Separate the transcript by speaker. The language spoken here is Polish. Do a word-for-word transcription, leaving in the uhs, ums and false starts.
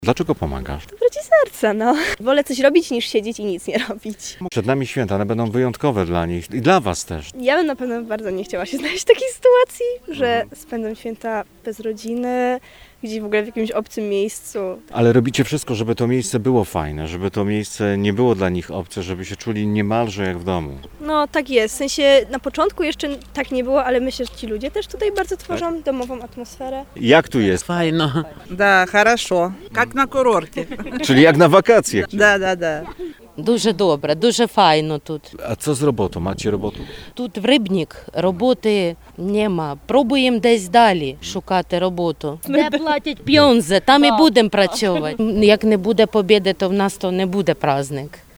Speaker 1: Dlaczego pomagasz?
Speaker 2: Dobroci serca, no. Wolę coś robić niż siedzieć i nic nie robić.
Speaker 1: Przed nami święta, one będą wyjątkowe dla nich i dla was też.
Speaker 2: Ja bym na pewno bardzo nie chciała się znaleźć w takiej sytuacji, że spędzam święta bez rodziny, gdzieś w ogóle w jakimś obcym miejscu.
Speaker 1: Ale robicie wszystko, żeby to miejsce było fajne, żeby to miejsce nie było dla nich obce, żeby się czuli niemalże jak w domu.
Speaker 2: No tak jest, w sensie na początku jeszcze tak nie było, ale myślę, że ci ludzie też tutaj bardzo tworzą domową atmosferę.
Speaker 1: Jak tu jest?
Speaker 3: Файно.
Speaker 4: Да, хорошо. Как на курорте.
Speaker 1: Czyli jak na wakacje.
Speaker 4: Да, да, да.
Speaker 3: Дуже добре, дуже файно тут.
Speaker 1: A co z robotą? Macie robotę?
Speaker 3: Тут в Рибнік роботи нема. Пробуємо десь далі шукати роботу. Де платять п'йонзи, там і будемо працювати. Як не буде побєди, то в нас то не буде праздник.